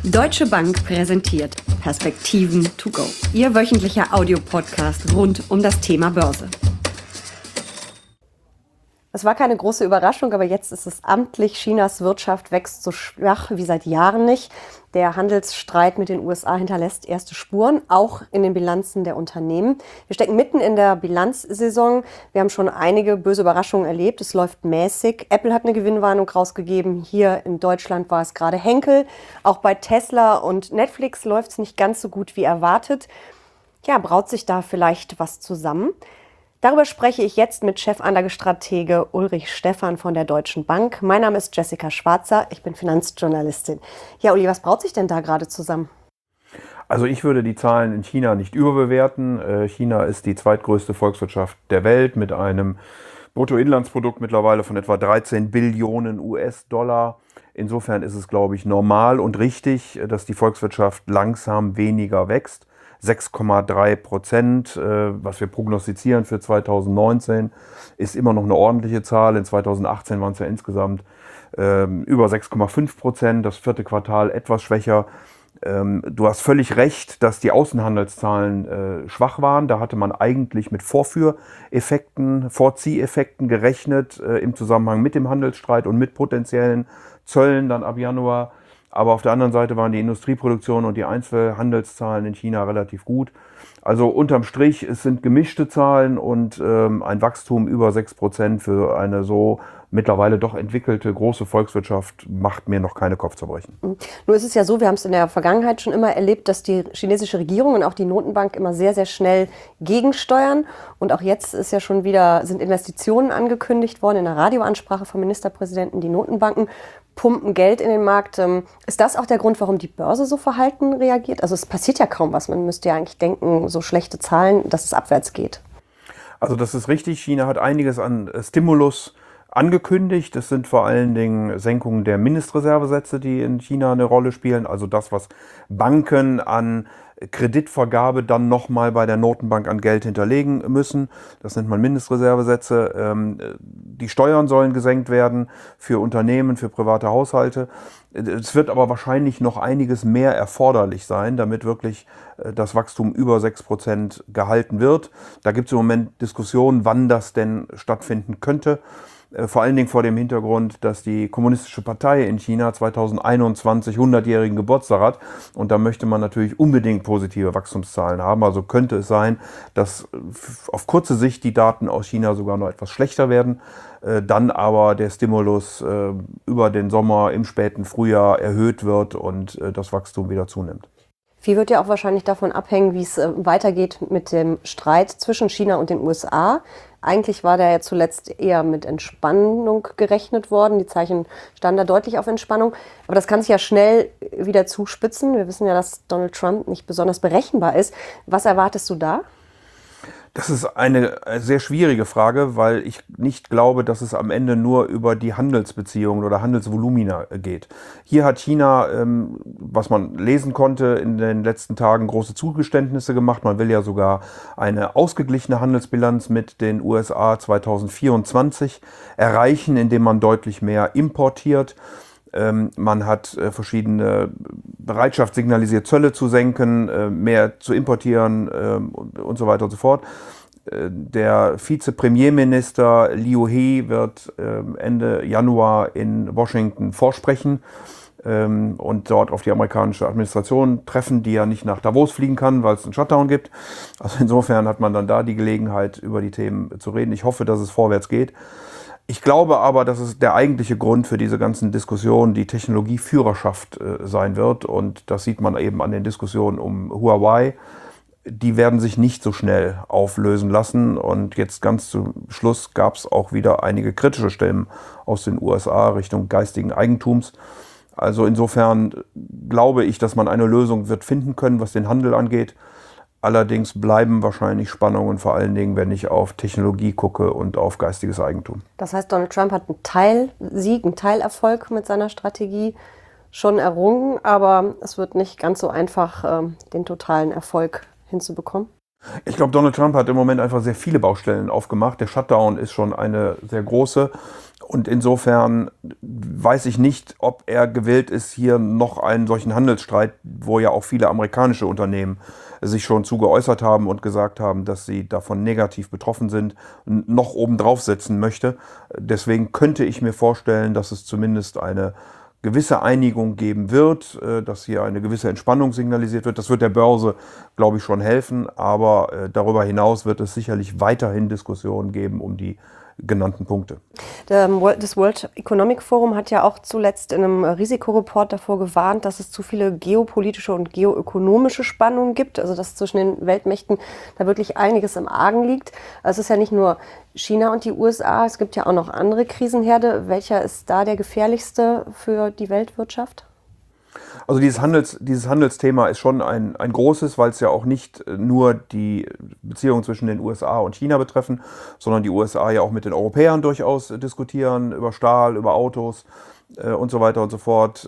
Deutsche Bank präsentiert Perspektiven to go. Ihr wöchentlicher Audiopodcast rund um das Thema Börse. Es war keine große Überraschung, aber jetzt ist es amtlich. Chinas Wirtschaft wächst so schwach wie seit Jahren nicht. Der Handelsstreit mit den USA hinterlässt erste Spuren, auch in den Bilanzen der Unternehmen. Wir stecken mitten in der Bilanzsaison. Wir haben schon einige böse Überraschungen erlebt. Es läuft mäßig. Apple hat eine Gewinnwarnung rausgegeben. Hier in Deutschland war es gerade Henkel. Auch bei Tesla und Netflix läuft es nicht ganz so gut wie erwartet. Ja, braut sich da vielleicht was zusammen? Darüber spreche ich jetzt mit Chefanlagestratege Ulrich Stephan von der Deutschen Bank. Mein Name ist Jessica Schwarzer, ich bin Finanzjournalistin. Ja, Uli, was braut sich denn da gerade zusammen? Also ich würde die Zahlen in China nicht überbewerten. China ist die zweitgrößte Volkswirtschaft der Welt mit einem Bruttoinlandsprodukt mittlerweile von etwa 13 Billionen US-Dollar. Insofern ist es, glaube ich, normal und richtig, dass die Volkswirtschaft langsam weniger wächst. 6,3%, was wir prognostizieren für 2019, ist immer noch eine ordentliche Zahl. In 2018 waren es ja insgesamt über 6,5%, das vierte Quartal etwas schwächer. Du hast völlig recht, dass die Außenhandelszahlen schwach waren. Da hatte man eigentlich mit Vorzieheffekten gerechnet im Zusammenhang mit dem Handelsstreit und mit potenziellen Zöllen dann ab Januar. Aber auf der anderen Seite waren die Industrieproduktion und die Einzelhandelszahlen in China relativ gut. Also unterm Strich, es sind gemischte Zahlen und ein Wachstum über 6% für eine so mittlerweile doch entwickelte große Volkswirtschaft macht mir noch keine Kopfzerbrechen. Nur ist es ja so, wir haben es in der Vergangenheit schon immer erlebt, dass die chinesische Regierung und auch die Notenbank immer sehr, sehr schnell gegensteuern. Und auch jetzt ist ja schon wieder, sind Investitionen angekündigt worden in der Radioansprache vom Ministerpräsidenten. Die Notenbanken pumpen Geld in den Markt. Ist das auch der Grund, warum die Börse so verhalten reagiert? Also es passiert ja kaum was. Man müsste ja eigentlich denken, so schlechte Zahlen, dass es abwärts geht. Also das ist richtig. China hat einiges an Stimulus angekündigt. Es sind vor allen Dingen Senkungen der Mindestreservesätze, die in China eine Rolle spielen. Also das, was Banken an Kreditvergabe dann nochmal bei der Notenbank an Geld hinterlegen müssen. Das nennt man Mindestreservesätze. Die Steuern sollen gesenkt werden für Unternehmen, für private Haushalte. Es wird aber wahrscheinlich noch einiges mehr erforderlich sein, damit wirklich das Wachstum über 6% gehalten wird. Da gibt es im Moment Diskussionen, wann das denn stattfinden könnte. Vor allen Dingen vor dem Hintergrund, dass die Kommunistische Partei in China 2021 100-jährigen Geburtstag hat. Und da möchte man natürlich unbedingt positive Wachstumszahlen haben. Also könnte es sein, dass auf kurze Sicht die Daten aus China sogar noch etwas schlechter werden. Dann aber der Stimulus über den Sommer im späten Frühjahr erhöht wird und das Wachstum wieder zunimmt. Viel wird ja auch wahrscheinlich davon abhängen, wie es weitergeht mit dem Streit zwischen China und den USA. Eigentlich war da ja zuletzt eher mit Entspannung gerechnet worden. Die Zeichen standen da deutlich auf Entspannung. Aber das kann sich ja schnell wieder zuspitzen. Wir wissen ja, dass Donald Trump nicht besonders berechenbar ist. Was erwartest du da? Das ist eine sehr schwierige Frage, weil ich nicht glaube, dass es am Ende nur über die Handelsbeziehungen oder Handelsvolumina geht. Hier hat China, was man lesen konnte, in den letzten Tagen große Zugeständnisse gemacht. Man will ja sogar eine ausgeglichene Handelsbilanz mit den USA 2024 erreichen, indem man deutlich mehr importiert. Man hat verschiedene Bereitschaft signalisiert, Zölle zu senken, mehr zu importieren und so weiter und so fort. Der Vize-Premierminister Liu He wird Ende Januar in Washington vorsprechen und dort auf die amerikanische Administration treffen, die ja nicht nach Davos fliegen kann, weil es einen Shutdown gibt. Also insofern hat man dann da die Gelegenheit, über die Themen zu reden. Ich hoffe, dass es vorwärts geht. Ich glaube aber, dass es der eigentliche Grund für diese ganzen Diskussionen die Technologieführerschaft sein wird. Und das sieht man eben an den Diskussionen um Huawei. Die werden sich nicht so schnell auflösen lassen. Und jetzt ganz zum Schluss gab es auch wieder einige kritische Stimmen aus den USA Richtung geistigen Eigentums. Also insofern glaube ich, dass man eine Lösung wird finden können, was den Handel angeht. Allerdings bleiben wahrscheinlich Spannungen, vor allen Dingen, wenn ich auf Technologie gucke und auf geistiges Eigentum. Das heißt, Donald Trump hat einen Teilsieg, einen Teilerfolg mit seiner Strategie schon errungen, aber es wird nicht ganz so einfach, den totalen Erfolg hinzubekommen. Ich glaube, Donald Trump hat im Moment einfach sehr viele Baustellen aufgemacht. Der Shutdown ist schon eine sehr große. Und insofern weiß ich nicht, ob er gewillt ist, hier noch einen solchen Handelsstreit, wo ja auch viele amerikanische Unternehmen sich schon zu geäußert haben und gesagt haben, dass sie davon negativ betroffen sind, noch obendrauf setzen möchte. Deswegen könnte ich mir vorstellen, dass es zumindest eine gewisse Einigung geben wird, dass hier eine gewisse Entspannung signalisiert wird. Das wird der Börse, glaube ich, schon helfen. Aber darüber hinaus wird es sicherlich weiterhin Diskussionen geben um die genannten Punkte. Das World Economic Forum hat ja auch zuletzt in einem Risikoreport davor gewarnt, dass es zu viele geopolitische und geoökonomische Spannungen gibt, also dass zwischen den Weltmächten da wirklich einiges im Argen liegt. Also es ist ja nicht nur China und die USA, es gibt ja auch noch andere Krisenherde. Welcher ist da der gefährlichste für die Weltwirtschaft? Also dieses Handelsthema ist schon ein großes, weil es ja auch nicht nur die Beziehungen zwischen den USA und China betreffen, sondern die USA ja auch mit den Europäern durchaus diskutieren über Stahl, über Autos und so weiter und so fort.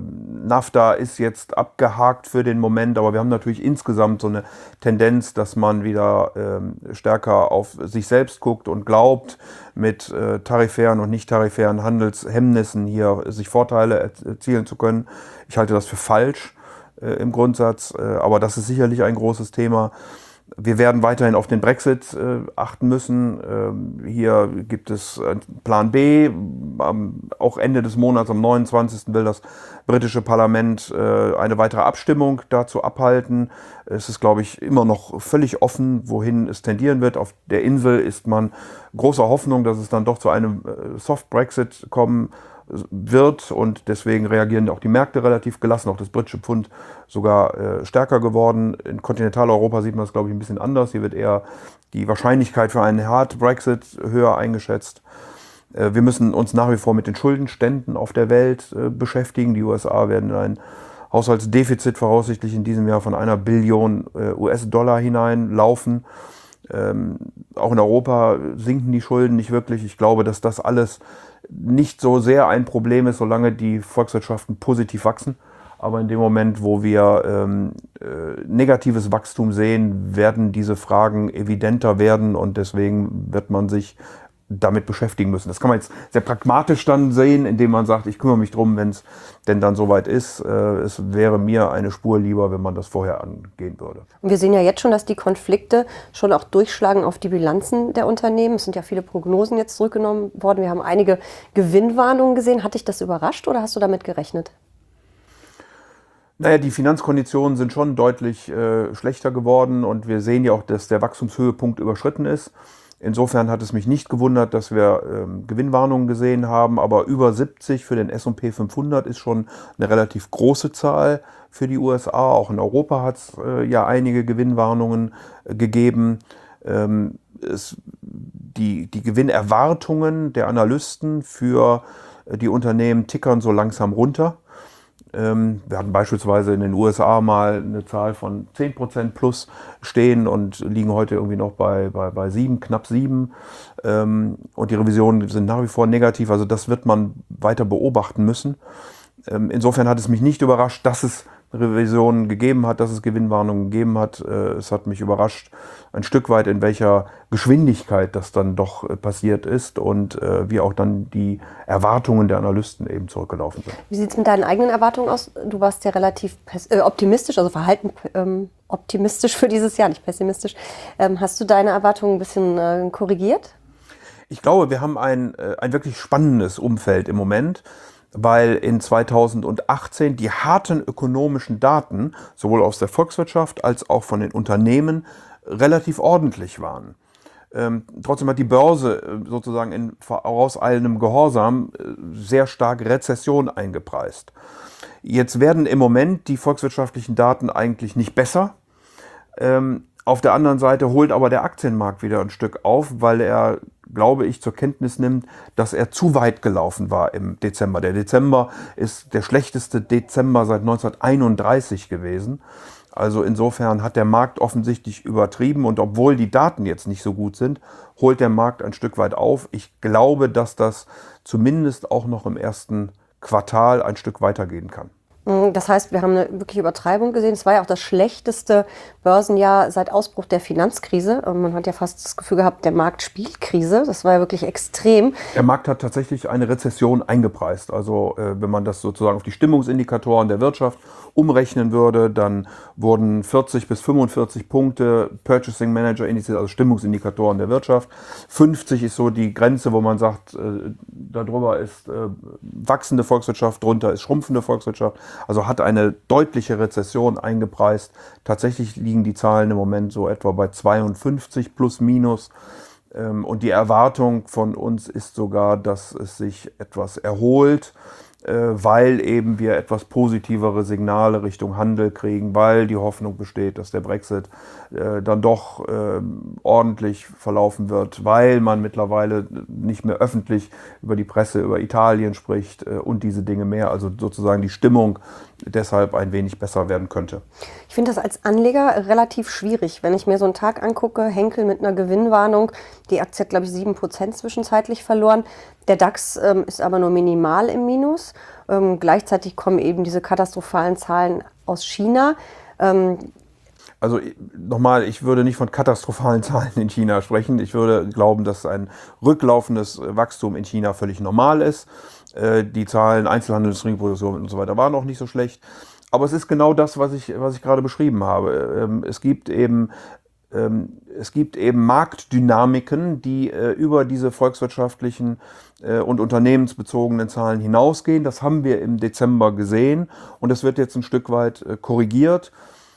NAFTA ist jetzt abgehakt für den Moment, aber wir haben natürlich insgesamt so eine Tendenz, dass man wieder stärker auf sich selbst guckt und glaubt, mit tarifären und nicht tarifären Handelshemmnissen hier sich Vorteile erzielen zu können. Ich halte das für falsch im Grundsatz, aber das ist sicherlich ein großes Thema. Wir werden weiterhin auf den Brexit achten müssen. Hier gibt es Plan B. Auch Ende des Monats, am 29. will das britische Parlament eine weitere Abstimmung dazu abhalten. Es ist, glaube ich, immer noch völlig offen, wohin es tendieren wird. Auf der Insel ist man großer Hoffnung, dass es dann doch zu einem Soft Brexit kommen wird, und deswegen reagieren auch die Märkte relativ gelassen, auch das britische Pfund sogar stärker geworden. In Kontinentaleuropa sieht man das, glaube ich, ein bisschen anders. Hier wird eher die Wahrscheinlichkeit für einen Hard Brexit höher eingeschätzt. Wir müssen uns nach wie vor mit den Schuldenständen auf der Welt beschäftigen. Die USA werden in ein Haushaltsdefizit voraussichtlich in diesem Jahr von 1 Billion US-Dollar hineinlaufen. Auch in Europa sinken die Schulden nicht wirklich. Ich glaube, dass das alles nicht so sehr ein Problem ist, solange die Volkswirtschaften positiv wachsen. Aber in dem Moment, wo wir negatives Wachstum sehen, werden diese Fragen evidenter werden, und deswegen wird man sich damit beschäftigen müssen. Das kann man jetzt sehr pragmatisch dann sehen, indem man sagt, ich kümmere mich drum, wenn es denn dann soweit ist. Es wäre mir eine Spur lieber, wenn man das vorher angehen würde. Und wir sehen ja jetzt schon, dass die Konflikte schon auch durchschlagen auf die Bilanzen der Unternehmen. Es sind ja viele Prognosen jetzt zurückgenommen worden. Wir haben einige Gewinnwarnungen gesehen. Hat dich das überrascht oder hast du damit gerechnet? Naja, die Finanzkonditionen sind schon deutlich schlechter geworden, und wir sehen ja auch, dass der Wachstumshöhepunkt überschritten ist. Insofern hat es mich nicht gewundert, dass wir Gewinnwarnungen gesehen haben, aber über 70 für den S&P 500 ist schon eine relativ große Zahl für die USA. Auch in Europa hat es ja einige Gewinnwarnungen gegeben. Die Gewinnerwartungen der Analysten für die Unternehmen tickern so langsam runter. Wir hatten beispielsweise in den USA mal eine Zahl von 10% plus stehen und liegen heute irgendwie noch bei 7, knapp 7. Und die Revisionen sind nach wie vor negativ. Also das wird man weiter beobachten müssen. Insofern hat es mich nicht überrascht, dass es Revisionen gegeben hat, dass es Gewinnwarnungen gegeben hat. Es hat mich überrascht ein Stück weit, in welcher Geschwindigkeit das dann doch passiert ist und wie auch dann die Erwartungen der Analysten eben zurückgelaufen sind. Wie sieht es mit deinen eigenen Erwartungen aus? Du warst ja relativ optimistisch, also verhalten optimistisch für dieses Jahr, nicht pessimistisch. Hast du deine Erwartungen ein bisschen korrigiert? Ich glaube, wir haben ein wirklich spannendes Umfeld im Moment, weil in 2018 die harten ökonomischen Daten sowohl aus der Volkswirtschaft als auch von den Unternehmen relativ ordentlich waren. Trotzdem hat die Börse sozusagen in vorauseilendem Gehorsam sehr stark Rezession eingepreist. Jetzt werden im Moment die volkswirtschaftlichen Daten eigentlich nicht besser. Auf der anderen Seite holt aber der Aktienmarkt wieder ein Stück auf, weil er, glaube ich, zur Kenntnis nimmt, dass er zu weit gelaufen war im Dezember. Der Dezember ist der schlechteste Dezember seit 1931 gewesen. Also insofern hat der Markt offensichtlich übertrieben, und obwohl die Daten jetzt nicht so gut sind, holt der Markt ein Stück weit auf. Ich glaube, dass das zumindest auch noch im ersten Quartal ein Stück weitergehen kann. Das heißt, wir haben eine wirkliche Übertreibung gesehen. Es war ja auch das schlechteste Börsenjahr seit Ausbruch der Finanzkrise. Man hat ja fast das Gefühl gehabt, der Markt spielt Krise. Das war ja wirklich extrem. Der Markt hat tatsächlich eine Rezession eingepreist. Also wenn man das sozusagen auf die Stimmungsindikatoren der Wirtschaft umrechnen würde, dann wurden 40 bis 45 Punkte Purchasing Manager Indizes, also Stimmungsindikatoren der Wirtschaft. 50 ist so die Grenze, wo man sagt, darüber ist wachsende Volkswirtschaft, drunter ist schrumpfende Volkswirtschaft. Also hat eine deutliche Rezession eingepreist. Tatsächlich liegen die Zahlen im Moment so etwa bei 52 plus minus. Und die Erwartung von uns ist sogar, dass es sich etwas erholt, weil eben wir etwas positivere Signale Richtung Handel kriegen, weil die Hoffnung besteht, dass der Brexit dann doch ordentlich verlaufen wird, weil man mittlerweile nicht mehr öffentlich über die Presse, über Italien spricht und diese Dinge mehr, also sozusagen die Stimmung deshalb ein wenig besser werden könnte. Ich finde das als Anleger relativ schwierig. Wenn ich mir so einen Tag angucke, Henkel mit einer Gewinnwarnung, die Aktie hat, glaube ich, 7% zwischenzeitlich verloren. Der DAX ist aber nur minimal im Minus. Gleichzeitig kommen eben diese katastrophalen Zahlen aus China. Also nochmal, ich würde nicht von katastrophalen Zahlen in China sprechen. Ich würde glauben, dass ein rücklaufendes Wachstum in China völlig normal ist. Die Zahlen Einzelhandel, Industrieproduktion und so weiter waren auch nicht so schlecht. Aber es ist genau das, was ich gerade beschrieben habe. Es gibt eben Marktdynamiken, die über diese volkswirtschaftlichen und unternehmensbezogenen Zahlen hinausgehen. Das haben wir im Dezember gesehen und das wird jetzt ein Stück weit korrigiert.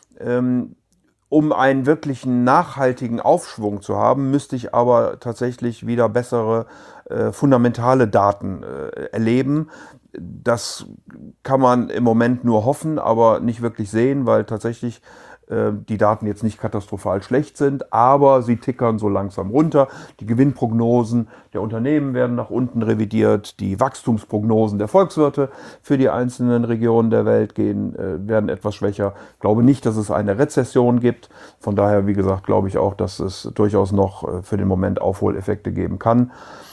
Um einen wirklichen nachhaltigen Aufschwung zu haben, müsste ich aber tatsächlich wieder bessere fundamentale Daten erleben. Das kann man im Moment nur hoffen, aber nicht wirklich sehen, weil tatsächlich die Daten jetzt nicht katastrophal schlecht sind, aber sie tickern so langsam runter. Die Gewinnprognosen der Unternehmen werden nach unten revidiert, die Wachstumsprognosen der Volkswirte für die einzelnen Regionen der Welt werden etwas schwächer. Ich glaube nicht, dass es eine Rezession gibt. Von daher, wie gesagt, glaube ich auch, dass es durchaus noch für den Moment Aufholeffekte geben kann.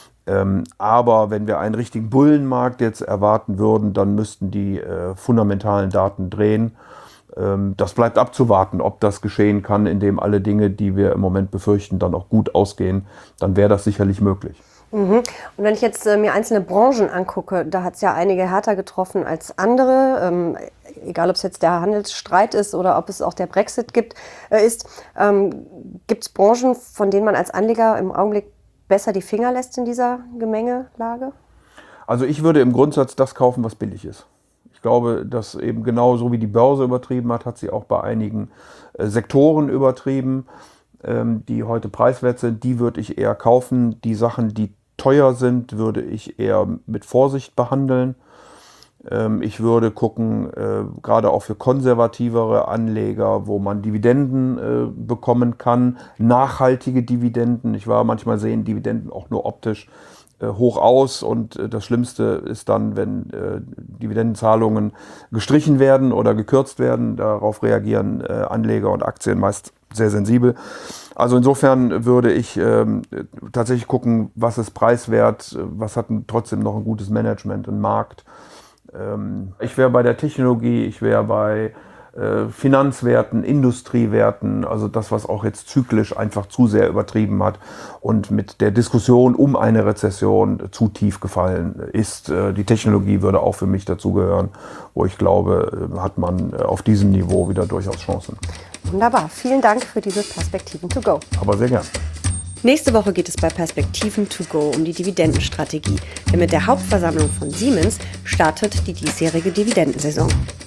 Aber wenn wir einen richtigen Bullenmarkt jetzt erwarten würden, dann müssten die fundamentalen Daten drehen. Das bleibt abzuwarten, ob das geschehen kann, indem alle Dinge, die wir im Moment befürchten, dann auch gut ausgehen. Dann wäre das sicherlich möglich. Und wenn ich jetzt mir einzelne Branchen angucke, da hat es ja einige härter getroffen als andere. Egal, ob es jetzt der Handelsstreit ist oder ob es auch der Brexit gibt es Branchen, von denen man als Anleger im Augenblick besser die Finger lässt in dieser Gemengelage? Also ich würde im Grundsatz das kaufen, was billig ist. Ich glaube, dass eben genauso wie die Börse übertrieben hat sie auch bei einigen Sektoren übertrieben, die heute preiswert sind. Die würde ich eher kaufen. Die Sachen, die teuer sind, würde ich eher mit Vorsicht behandeln. Ich würde gucken, gerade auch für konservativere Anleger, wo man Dividenden bekommen kann, nachhaltige Dividenden. Manchmal sehen Dividenden auch nur optisch hoch aus und das Schlimmste ist dann, wenn Dividendenzahlungen gestrichen werden oder gekürzt werden. Darauf reagieren Anleger und Aktien meist sehr sensibel. Also insofern würde ich tatsächlich gucken, was ist preiswert, was hat trotzdem noch ein gutes Management, einen Markt. Ich wäre bei der Technologie, ich wäre bei Finanzwerten, Industriewerten, also das, was auch jetzt zyklisch einfach zu sehr übertrieben hat und mit der Diskussion um eine Rezession zu tief gefallen ist. Die Technologie würde auch für mich dazugehören, wo ich glaube, hat man auf diesem Niveau wieder durchaus Chancen. Wunderbar, vielen Dank für diese Perspektiven to go. Aber sehr gern. Nächste Woche geht es bei Perspektiven to go um die Dividendenstrategie. Denn mit der Hauptversammlung von Siemens startet die diesjährige Dividendensaison.